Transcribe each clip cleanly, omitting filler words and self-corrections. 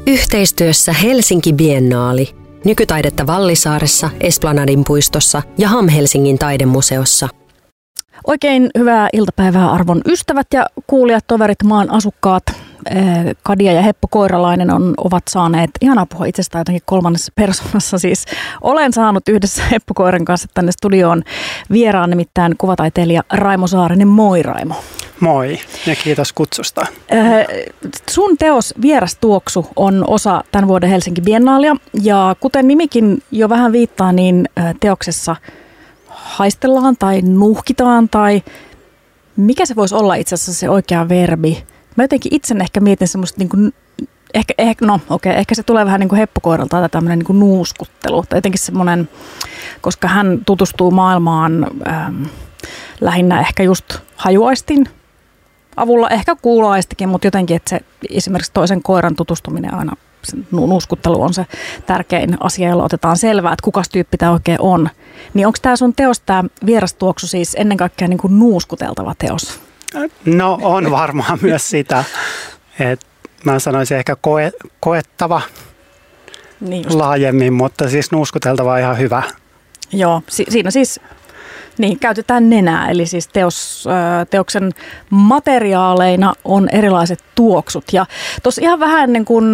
Yhteistyössä Helsinki Biennaali. Nykytaidetta Vallisaaressa, Esplanadin puistossa ja Helsingin taidemuseossa. Oikein hyvää iltapäivää arvon ystävät ja kuulijat, toverit, maan asukkaat. Kadia ja Heppo Koiralainen ovat saaneet, ihanaa puhua itsestään jotenkin kolmannessa persoonassa siis. Olen saanut yhdessä Heppo Koiran kanssa tänne studioon vieraan, nimittäin kuvataiteilija Raimo Saarinen. Moi Raimo. Moi ja kiitos kutsusta. Sun teos Vieras tuoksu on osa tämän vuoden Helsinki Biennaalia ja kuten nimikin jo vähän viittaa, niin teoksessa haistellaan tai nuhkitaan tai mikä se voisi olla itse asiassa se oikea verbi. Mä jotenkin itse ehkä mietin semmoista, niin kuin, ehkä se tulee vähän niin kuin Heppo Koiralta tai tämmöinen niin kuin nuuskuttelu. Tai jotenkin semmoinen, koska hän tutustuu maailmaan lähinnä ehkä just hajuaistin avulla, ehkä kuuloaistikin, mutta jotenkin, että se esimerkiksi toisen koiran tutustuminen aina, se nuuskuttelu on se tärkein asia, jolla otetaan selvää, että kukas tyyppi tämä oikein on. Niin onko tämä sun teos, tämä Vieras tuoksu, siis ennen kaikkea niin kuin nuuskuteltava teos? No on varmaan myös sitä, että mä sanoisin ehkä koettava niin laajemmin, mutta siis nuuskuteltava on ihan hyvä. Joo, siinä siis niin, käytetään nenää, eli siis teoksen materiaaleina on erilaiset tuoksut. Ja tuossa ihan vähän ennen kuin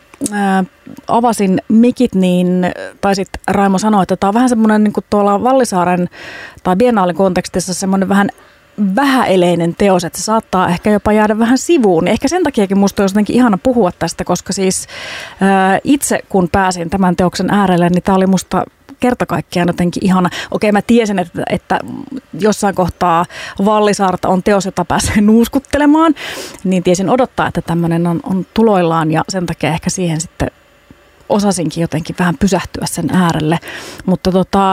avasin mikit, niin taisit Raimo sanoa, että tämä on vähän semmoinen niin kuin tuolla Vallisaaren tai Biennaalin kontekstissa semmoinen vähän vähäeleinen teos, että se saattaa ehkä jopa jäädä vähän sivuun. Ehkä sen takiakin musta olisi jotenkin ihana puhua tästä, koska siis itse kun pääsin tämän teoksen äärelle, niin tämä oli musta kerta kaikkiaan jotenkin ihana. Okei, mä tiesin, että jossain kohtaa Vallisaarta on teos, jota pääsee nuuskuttelemaan, niin tiesin odottaa, että tämmöinen on tuloillaan ja sen takia ehkä siihen sitten osasinkin jotenkin vähän pysähtyä sen äärelle. Mutta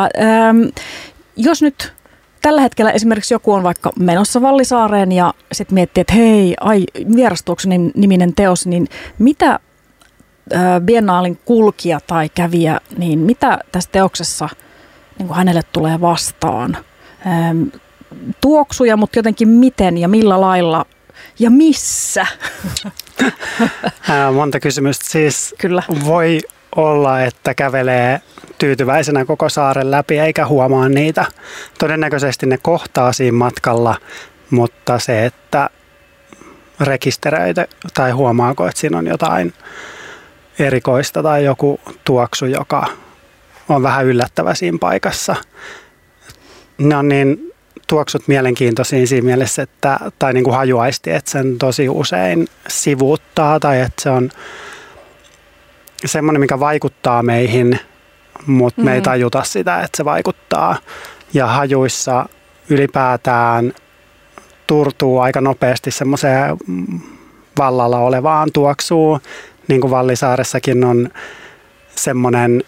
jos nyt tällä hetkellä esimerkiksi joku on vaikka menossa Vallisaareen ja sitten miettii, että hei, Vieras tuoksu niminen teos, niin mitä Biennaalin kulkija tai kävijä, niin mitä tässä teoksessa niin kuin hänelle tulee vastaan? Tuoksuja, mutta jotenkin miten ja millä lailla ja missä? Monta kysymystä. Siis Kyllä. Voi olla, että kävelee tyytyväisenä koko saaren läpi eikä huomaa niitä. Todennäköisesti ne kohtaa siinä matkalla, mutta se, että rekisteröitä tai huomaako, että siinä on jotain erikoista tai joku tuoksu, joka on vähän yllättävä siinä paikassa. Ne on niin tuoksut mielenkiintoisia siinä mielessä, että, tai niin kuin hajuaisti, että sen tosi usein sivuuttaa tai että se on semmoinen, mikä vaikuttaa meihin, mutta me ei tajuta sitä, että se vaikuttaa. Ja hajuissa ylipäätään turtuu aika nopeasti semmoiseen vallalla olevaan tuoksuun. Niin kuin Vallisaaressakin on semmoinen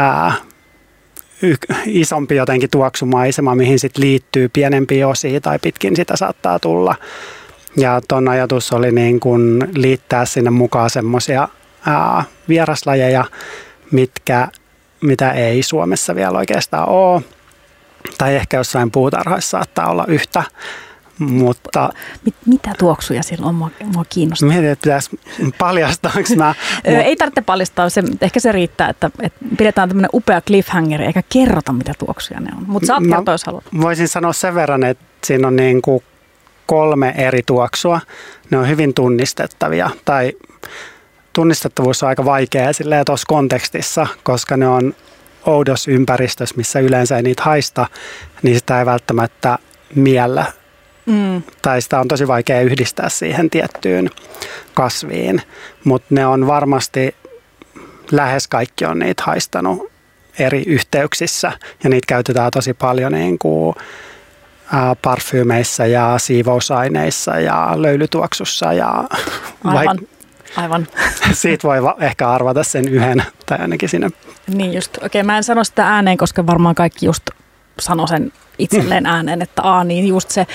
isompi jotenkin tuoksumaisema, mihin sitten liittyy pienempiä osia tai pitkin sitä saattaa tulla. Ja ton ajatus oli niin kuin liittää sinne mukaan semmoisia vieraslajeja, mitä ei Suomessa vielä oikeastaan ole. Tai ehkä jossain puutarhoissa saattaa olla yhtä. Mutta mitä tuoksuja sillä on? Mua kiinnostaa. Mietin, että pitäisi paljastaanko mä. Ei tarvitse paljastaa. Ehkä se riittää, että pidetään tämmöinen upea cliffhanger eikä kerrota, mitä tuoksuja ne on. Mutta saat kertoa, jos haluat. Voisin sanoa sen verran, että siinä on niin kuin 3 eri tuoksua. Ne on hyvin tunnistettavia. Tai tunnistettavuus on aika vaikea silleen tuossa kontekstissa, koska ne on oudossa ympäristössä, missä yleensä ei niitä haista, niin sitä ei välttämättä miellä. Tai sitä on tosi vaikea yhdistää siihen tiettyyn kasviin, mutta ne on varmasti, lähes kaikki on niitä haistanut eri yhteyksissä ja niitä käytetään tosi paljon niin kuin parfyymeissa ja siivousaineissa ja löylytuoksussa. Ja Aivan. Siitä voi ehkä arvata sen yhden tai ainakin sinne. Niin just, okei, mä en sano sitä ääneen, koska varmaan kaikki just sano sen itselleen ääneen, että niin just se.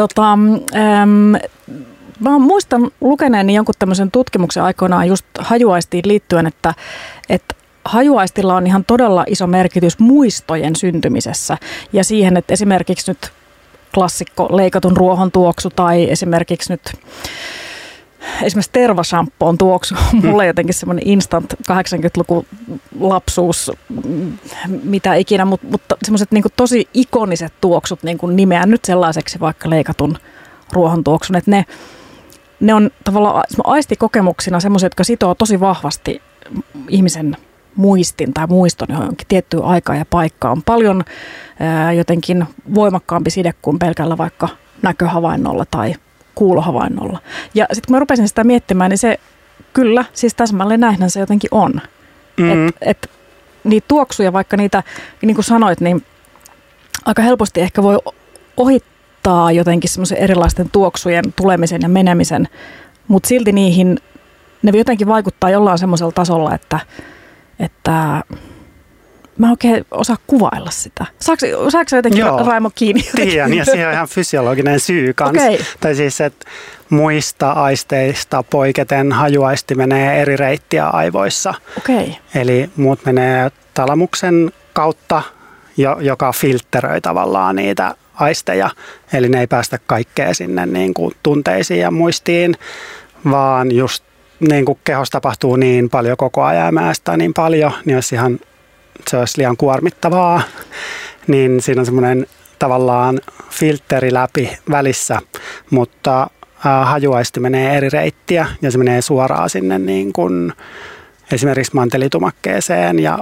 Mä muistan lukeneeni jonkun tämmöisen tutkimuksen aikoinaan just hajuaistiin liittyen, että hajuaistilla on ihan todella iso merkitys muistojen syntymisessä ja siihen, että esimerkiksi nyt klassikko leikatun ruohon tuoksu tai esimerkiksi nyt esimerkiksi tervashampoon tuoksu. Mulla jotenkin semmoinen instant 80-luku lapsuus, mitä ikinä, mutta semmoiset niin kuin tosi ikoniset tuoksut niin kuin nimeän nyt sellaiseksi vaikka leikatun ruohontuoksun, että ne on tavallaan aistikokemuksina semmoisia, jotka sitoo tosi vahvasti ihmisen muistin tai muiston johonkin tiettyyn aikaan ja paikkaan. On paljon jotenkin voimakkaampi side kuin pelkällä vaikka näköhavainnolla tai kuulohavainnolla. Ja sitten kun mä rupesin sitä miettimään, niin se kyllä, siis täsmälleen näinhän se jotenkin on. Et niitä tuoksuja, vaikka niitä, niin kuin sanoit, niin aika helposti ehkä voi ohittaa jotenkin semmoisen erilaisten tuoksujen tulemisen ja menemisen, mutta silti niihin ne jotenkin vaikuttaa jollain semmoisella tasolla, että mä en oikein osaa kuvailla sitä. Saatko jotenkin, Raimo, kiinni? Tiedän, ja siihen on ihan fysiologinen syy kanssa. Okay. Tai siis, että muista aisteista poiketen hajuaisti menee eri reittiä aivoissa. Okay. Eli muut menee talamuksen kautta, joka filtteröi tavallaan niitä aisteja. Eli ne ei päästä kaikkea sinne niin kuin tunteisiin ja muistiin, vaan just niin kuin kehossa tapahtuu niin paljon koko ajan ja määstää niin paljon, niin se olisi liian kuormittavaa, niin siinä on semmoinen tavallaan filtteri läpi välissä, mutta hajuaisti menee eri reittiä ja se menee suoraan sinne niin kuin esimerkiksi mantelitumakkeeseen ja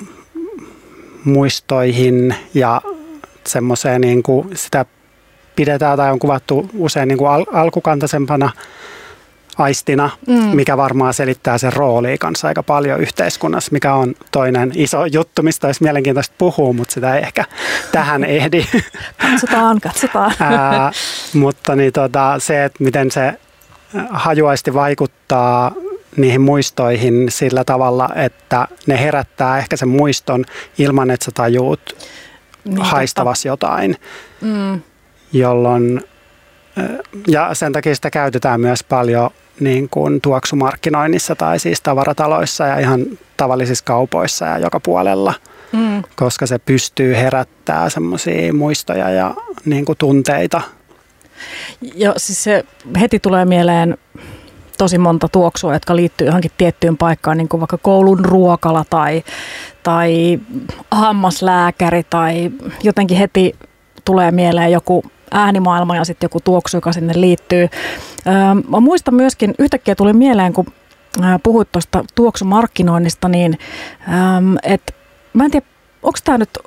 muistoihin ja semmoiseen niin kuin sitä pidetään tai on kuvattu usein niin kuin alkukantaisempana aistina, mikä varmaan selittää sen roolia kanssa aika paljon yhteiskunnassa, mikä on toinen iso juttu, mistä olisi mielenkiintoista puhua, mutta sitä ei ehkä tähän ehdi. Katsotaan. Mutta niin se, että miten se hajuaisti vaikuttaa niihin muistoihin sillä tavalla, että ne herättää ehkä sen muiston ilman, että sä tajuut haistavasi jotain, jolloin ja sen takia sitä käytetään myös paljon niin kuin tuoksumarkkinoinnissa tai siis tavarataloissa ja ihan tavallisissa kaupoissa ja joka puolella, koska se pystyy herättämään semmoisia muistoja ja niin kuin tunteita. Ja siis se heti tulee mieleen tosi monta tuoksua, jotka liittyy johonkin tiettyyn paikkaan, niin kuin vaikka koulun ruokala tai hammaslääkäri tai jotenkin heti tulee mieleen joku äänimaailma ja sitten joku tuoksu, joka sinne liittyy. Mä muistan myöskin, yhtäkkiä tuli mieleen, kun puhuit tuosta tuoksumarkkinoinnista, niin että mä en tiedä, onko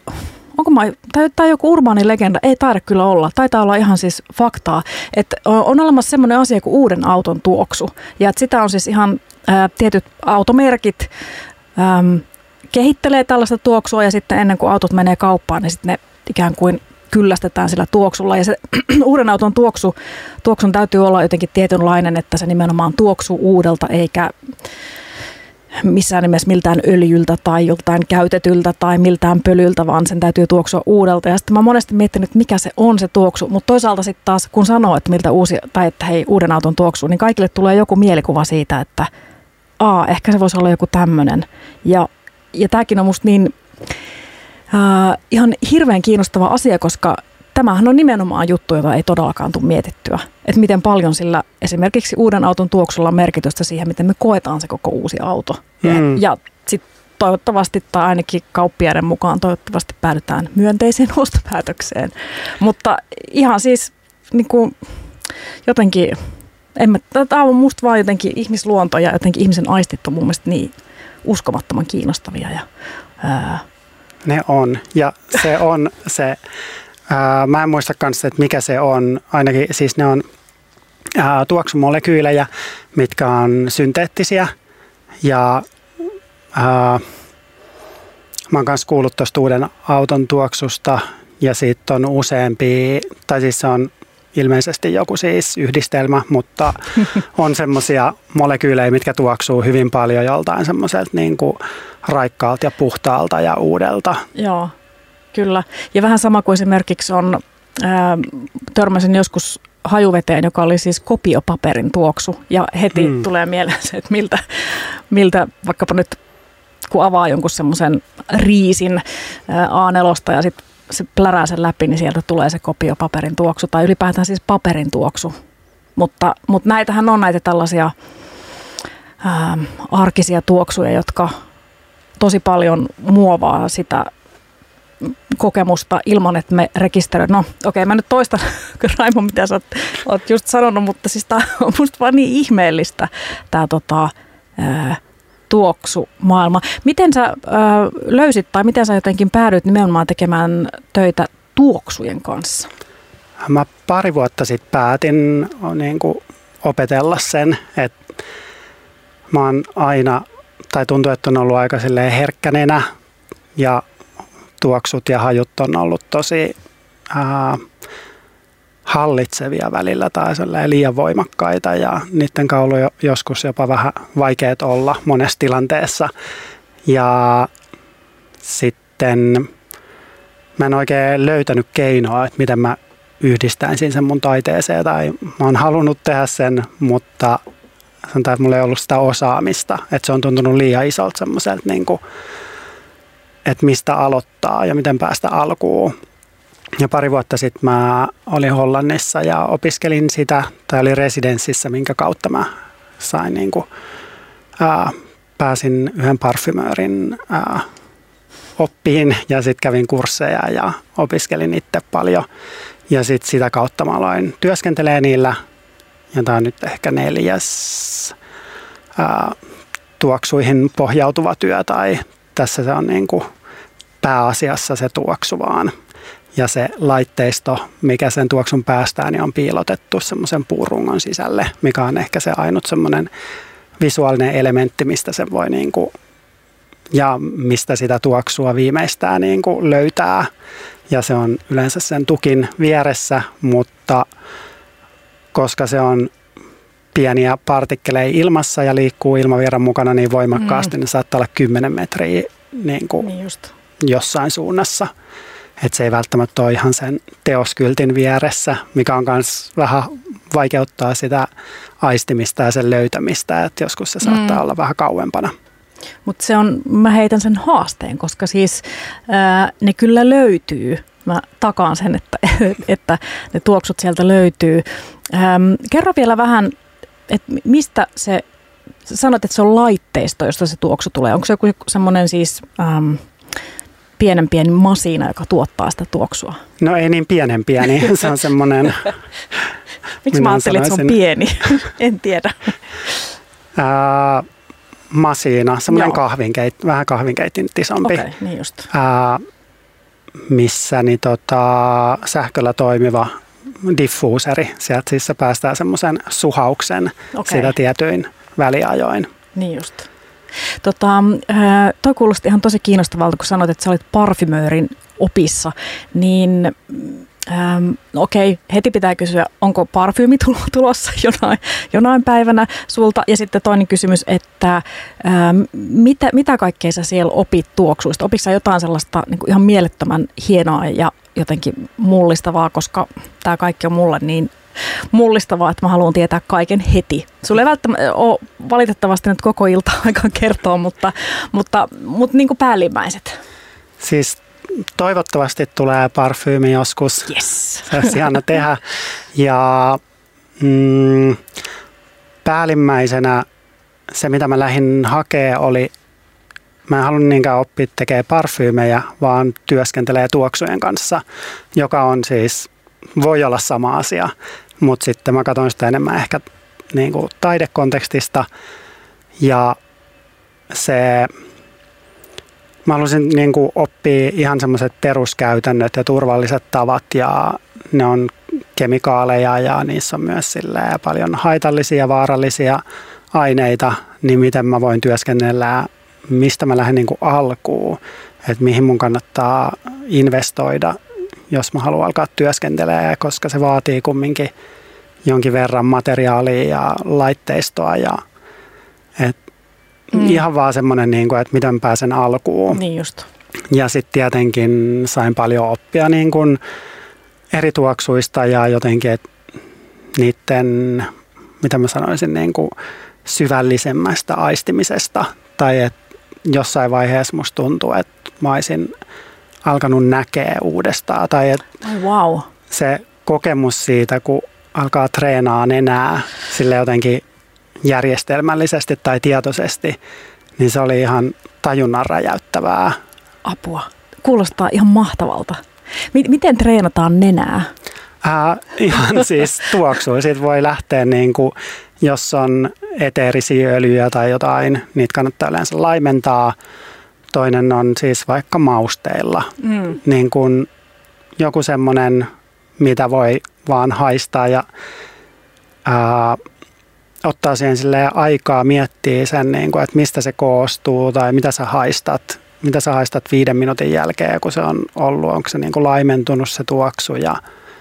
tämä joku urbaani legenda? Ei taida kyllä olla. Taitaa olla ihan siis faktaa, että on olemassa semmoinen asia kuin uuden auton tuoksu. Ja että sitä on siis ihan tietyt automerkit kehittelee tällaista tuoksua ja sitten ennen kuin autot menee kauppaan, niin sitten ne ikään kuin kyllästetään sillä tuoksulla. Ja se uuden auton tuoksun täytyy olla jotenkin tietynlainen, että se nimenomaan tuoksuu uudelta eikä missään nimessä miltään öljyltä tai joltain käytetyltä tai miltään pölyltä, vaan sen täytyy tuoksua uudelta. Ja sitten mä oon monesti miettinyt, että mikä se on se tuoksu, mutta toisaalta sitten taas kun sanoo, että miltä että hei, uuden auton tuoksuu, niin kaikille tulee joku mielikuva siitä, että ehkä se voisi olla joku tämmöinen. Ja tämäkin on musta niin ihan hirveän kiinnostava asia, koska tämähän on nimenomaan juttu, jota ei todellakaan tule mietittyä. Että miten paljon sillä esimerkiksi uuden auton tuoksulla on merkitystä siihen, miten me koetaan se koko uusi auto. Ja sitten toivottavasti, tai ainakin kauppiaiden mukaan toivottavasti päädytään myönteiseen ostopäätökseen. Mutta ihan siis niin kuin, jotenkin, tämä on musta vaan jotenkin ihmisluonto ja jotenkin ihmisen aistit on mun mielestä niin uskomattoman kiinnostavia. Ne on, ja se on se, mä en muista kanssa, että mikä se on, ainakin siis ne on tuoksumolekyylejä, mitkä on synteettisiä, ja mä oon kanssa kuullut tuosta uuden auton tuoksusta, ja siitä on useampia, tai siis se on ilmeisesti joku siis yhdistelmä, mutta on semmoisia molekyylejä, mitkä tuoksuu hyvin paljon joltain semmoiselta niin kuin raikkaalta ja puhtaalta ja uudelta. Joo, kyllä. Ja vähän sama kuin esimerkiksi on, törmäsin joskus hajuveteen, joka oli siis kopiopaperin tuoksu. Ja heti tulee mieleen se, että miltä vaikkapa nyt kun avaa jonkun semmoisen riisin A4 ja sitten se plärää sen läpi, niin sieltä tulee se kopiopaperin tuoksu tai ylipäätään siis paperin tuoksu. Mutta näitähän on näitä tällaisia arkisia tuoksuja, jotka tosi paljon muovaa sitä kokemusta ilman, että me rekisteröidään. No okei, mä nyt toistan, Raimo, mitä sä oot just sanonut, mutta siis tää on musta vaan niin ihmeellistä, tää tuoksumaailma. Miten sä löysit tai miten sä jotenkin päädyit nimenomaan tekemään töitä tuoksujen kanssa? Mä pari vuotta sitten päätin niin kuin opetella sen, että mä oon aina, tai tuntuu, että on ollut aika herkkänenä ja tuoksut ja hajut on ollut tosi hallitsevia välillä tai liian voimakkaita ja niiden kanssa on ollut joskus jopa vähän vaikeat olla monessa tilanteessa. Ja sitten mä en oikein löytänyt keinoa, että miten mä yhdistäisin sen mun taiteeseen tai mä oon halunnut tehdä sen, mutta sanotaan, että mulla ei ollut sitä osaamista, että se on tuntunut liian isolta semmoiselta, niin kuin, että mistä aloittaa ja miten päästä alkuun. Ja pari vuotta sitten mä olin Hollannissa ja opiskelin sitä, tai olin residenssissä, minkä kautta mä sain niin kuin, pääsin yhden parfymöörin oppiin ja sitten kävin kursseja ja opiskelin itse paljon. Ja sitten sitä kautta mä aloin työskentelemään niillä, ja tämä on nyt ehkä 4. Tuoksuihin pohjautuva työ, tai tässä se on niin kuin pääasiassa se tuoksu vaan. Ja se laitteisto, mikä sen tuoksun päästää, niin on piilotettu semmoisen puurungon sisälle, mikä on ehkä se ainut semmoinen visuaalinen elementti, mistä se voi niin kuin, ja mistä sitä tuoksua viimeistään niin kuin löytää. Ja se on yleensä sen tukin vieressä, mutta koska se on pieniä partikkeleja ilmassa ja liikkuu ilmavirran mukana niin voimakkaasti, niin saattaa olla 10 metriä niin kuin niin jossain suunnassa. Että se ei välttämättä ole ihan sen teoskyltin vieressä, mikä on myös vähän vaikeuttaa sitä aistimista ja sen löytämistä, että joskus se saattaa olla vähän kauempana. Mutta mä heitän sen haasteen, koska siis ne kyllä löytyy. Mä takaan sen, että ne tuoksut sieltä löytyy. Kerro vielä vähän, että mistä sä sanot, että se on laitteisto, josta se tuoksu tulee. Onko se joku semmoinen siis pieni masiina, joka tuottaa sitä tuoksua? No ei niin pieni, se on semmoinen... Miksi mä ajattelin, että se on pieni? En tiedä. Masiina, semmoinen vähän kahvinkeitin isompi. Okei, niin just. Missä niin sähköllä toimiva diffuuseri. Sieltä siis se päästää semmoisen suhauksen sitä tietyin väliajoin. Niin just. Toi kuulosti ihan tosi kiinnostavalta, kun sanoit, että sä olit parfymöörin opissa, niin heti pitää kysyä, onko parfyymi tulossa jonain päivänä sulta? Ja sitten toinen kysymys, että mitä kaikkea sä siellä opit tuoksuista? Opitko sä jotain sellaista niin kuin ihan mielettömän hienoa ja jotenkin mullistavaa, koska tämä kaikki on mulle niin mullistavaa, että mä haluan tietää kaiken heti. Sulla ei välttämättä ole valitettavasti nyt koko ilta aikaan kertoa, mutta niin kuin päällimmäiset. Siis toivottavasti tulee parfyymi joskus. Yes. Se olisi ihana tehdä. Ja päällimmäisenä se, mitä mä lähdin hakemaan, oli, mä en halunnut niinkään oppia tekemään parfyymejä, vaan työskentelee tuoksujen kanssa, joka on siis, voi olla sama asia, mutta sitten mä katson sitä enemmän ehkä niin kuin taidekontekstista ja mä halusin niin kuin oppia ihan semmoiset peruskäytännöt ja turvalliset tavat ja ne on kemikaaleja ja niissä on myös paljon haitallisia ja vaarallisia aineita, niin miten mä voin työskennellä, mistä mä lähden niin kuin alkuun, että mihin mun kannattaa investoida, jos mä haluan alkaa työskentelemään, koska se vaatii kumminkin jonkin verran materiaalia ja laitteistoa ja ihan vaan semmoinen, niin kuin, että miten pääsen alkuun. Niin just. Ja sitten tietenkin sain paljon oppia niin kuin eri tuoksuista ja jotenkin, että niiden, mitä mä sanoisin, niin kuin syvällisemmästä aistimisesta. Tai että jossain vaiheessa musta tuntuu, että mä olisin alkanut näkee uudestaan. Tai että wow. se kokemus siitä, kun alkaa treenaa nenää sille jotenkin järjestelmällisesti tai tietoisesti, niin se oli ihan tajunnan räjäyttävää. Apua. Kuulostaa ihan mahtavalta. Miten treenataan nenää? Ihan siis tuoksua. Siitä voi lähteä, niin kuin, jos on eteerisiä öljyjä tai jotain, niitä kannattaa yleensä laimentaa. Toinen on siis vaikka mausteilla. Niin kuin joku semmoinen, mitä voi vaan haistaa ja ottaa siihen silleen aikaa miettiä sen, niin kuin, että mistä se koostuu tai mitä sä haistat 5 minuutin jälkeen, kun se on ollut, onko se niin kuin laimentunut se tuoksu ja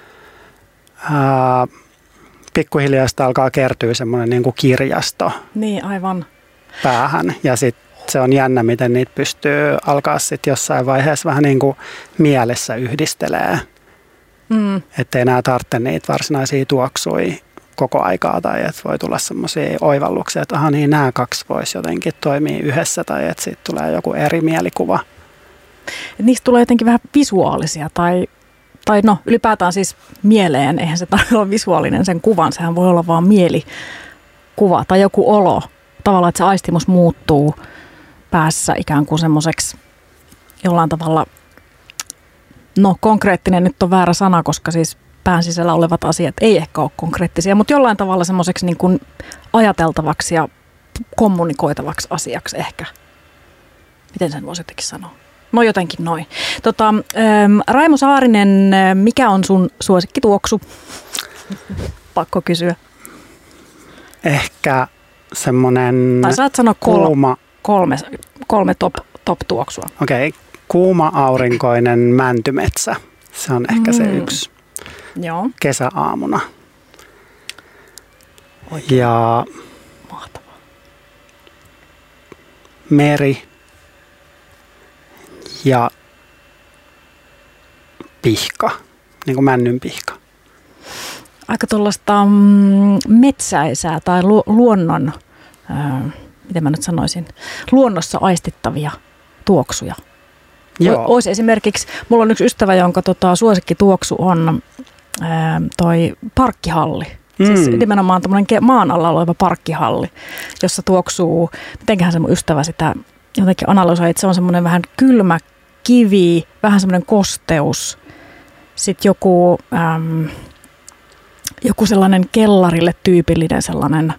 pikkuhiljaa sitä alkaa kertyä semmoinen niin kuin kirjasto niin, aivan. Päähän ja sitten se on jännä, miten niitä pystyy alkaa sitten jossain vaiheessa vähän niin kuin mielessä yhdistelee, ettei enää tarvitse niitä varsinaisia tuoksuja koko aikaa tai että voi tulla semmoisia oivalluksia, että aha niin nämä kaksi voisi jotenkin toimia yhdessä tai että siitä tulee joku eri mielikuva. Et niistä tulee jotenkin vähän visuaalisia tai no ylipäätään siis mieleen, eihän se tarvitse olla visuaalinen sen kuvan, sehän voi olla vaan mielikuva tai joku olo. Tavallaan, että se aistimus muuttuu päässä ikään kuin semmoiseksi jollain tavalla, no konkreettinen nyt on väärä sana, koska siis pään sisällä olevat asiat ei ehkä ole konkreettisia, mutta jollain tavalla semmoiseksi niin kuin ajateltavaksi ja kommunikoitavaksi asiaksi ehkä. Miten sen voisi jotenkin sanoa? No jotenkin noin. Raimo Saarinen, mikä on sun suosikkituoksu? Pakko kysyä. Ehkä semmoinen tai saat sanoa kuuma. Kolme top tuoksua. Okei. Kuuma aurinkoinen mäntymetsä. Se on ehkä se yksi. Joo. Kesäaamuna. Oikein. Ja mahtavaa. Meri ja pihka, niin kuin männyn pihka. Aika tuollaista metsäisää tai luonnon, miten mä nyt sanoisin, luonnossa aistittavia tuoksuja. Olisi esimerkiksi, mulla on yksi ystävä, jonka suosikkituoksu on toi parkkihalli. Siis nimenomaan tämmöinen maan alla oleva parkkihalli, jossa tuoksuu, mitenköhän se mun ystävä sitä jotenkin analysoi, että se on semmoinen vähän kylmä kivi, vähän semmoinen kosteus, sitten joku sellainen kellarille tyypillinen sellainen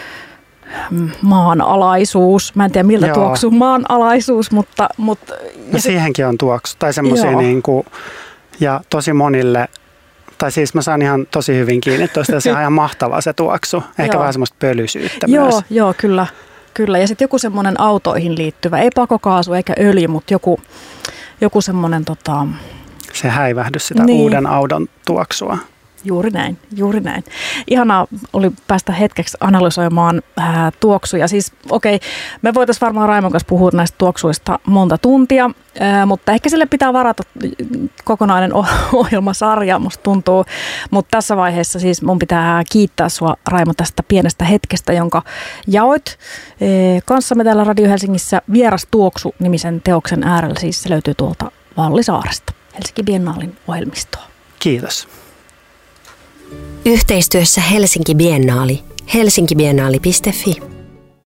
maanalaisuus. Mä en tiedä miltä tuoksuu maanalaisuus, mutta no siihenkin on tuoksu. Tai semmoisia niin kuin, ja tosi monille, tai siis mä saan ihan tosi hyvin kiinni tuosta, se on ihan mahtava se tuoksu. Ehkä vähän semmoista pölysyyttä myös. Joo, kyllä. Ja sitten joku semmoinen autoihin liittyvä, ei pakokaasu eikä öljy, mutta joku semmoinen se häivähdys sitä uuden auton tuoksua. Juuri näin. Ihanaa oli päästä hetkeksi analysoimaan tuoksuja. Siis me voitaisiin varmaan Raimon kanssa puhua näistä tuoksuista monta tuntia, mutta ehkä sille pitää varata kokonainen ohjelmasarja, musta tuntuu. Mutta tässä vaiheessa siis mun pitää kiittää sua, Raimo, tästä pienestä hetkestä, jonka jaoit kanssamme täällä Radio Helsingissä Vieras tuoksu-nimisen teoksen äärellä. Siis se löytyy tuolta Vallisaaresta, Helsinki Biennaalin ohjelmistoa. Kiitos. Yhteistyössä Helsinki Biennaali. helsinkibiennaali.fi